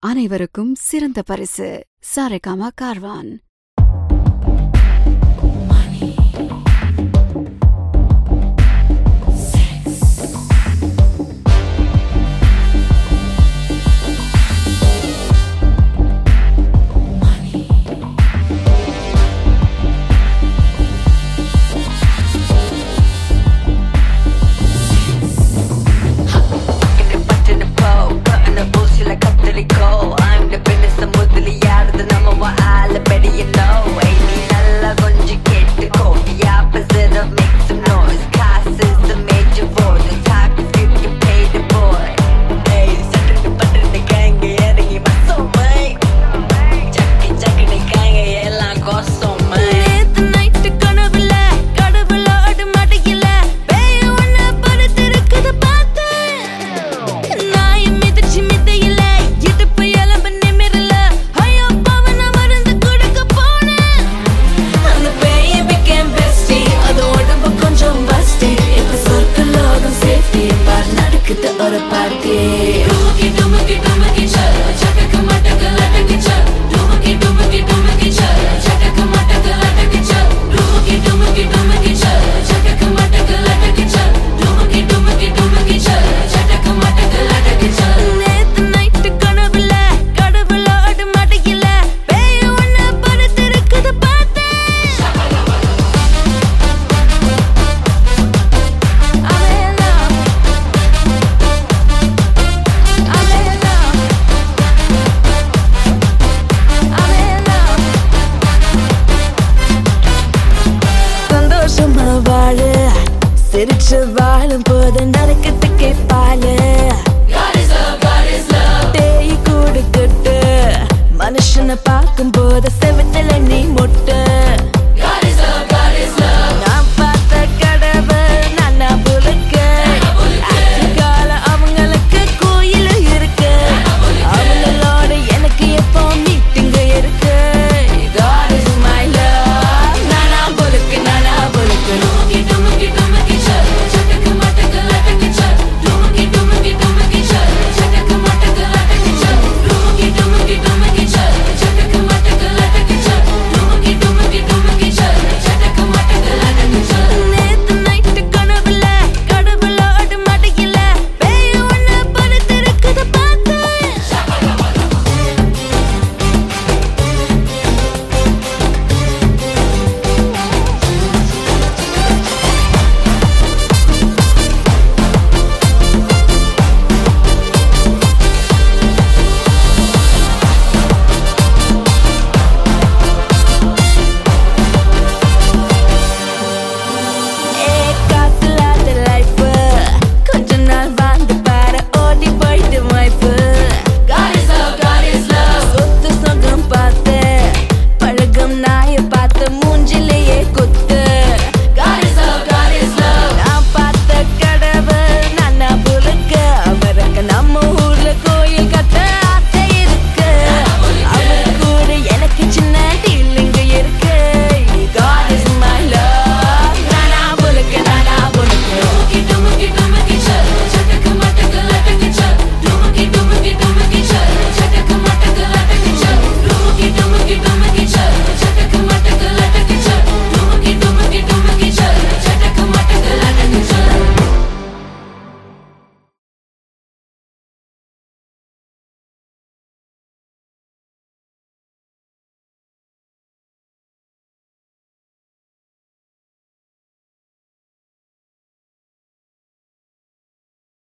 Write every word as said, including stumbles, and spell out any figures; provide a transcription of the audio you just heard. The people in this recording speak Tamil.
அனைவருக்கும் சிறந்த பரிசு Saregama Carvaan. I'm the business of Mudli out of the number one island, better you know. Ain't need a lot of you get the code. The opposite of make some noise. Cost is the major voice. The talk is you can pay the boy. Hey, second the button the gang, yeah, they give my soul, mate. Chucky, chucky, the gang, yeah, lang go so, mate. The night to gonna be like, gotta be loud, matigilla. Baby, when I put it to the good about that. Now you meet the chimney. ஒரு பார்ட்டி டுமுக்கி டுமுக்கி டுமுக்கி சல் சட்டக்கு மட்டக்கு லட்டக்கு சல் டுமுக்கி டுமுக்கி டுமுக்கி சல் சட்டக்கு மட்டக்கு லட்டக்கு சல் டுமுக்கி டுமுக்கி டுமுக்கி சல் சட்டக்கு மட்டக்கு லட்டக்கு சல் டுமுக்கி டுமுக்கி டுமுக்கி சல் சட்டக்கு மட்டக்கு லட்டக்கு சல் நேத்து நைட் கனவுல கடவுள ஆடு மாட்டேங்கல பேய் ஒண்ணு படுத்திருக்குது பார்த்தேன் சிரிச்சு வாழும் போதுண்டா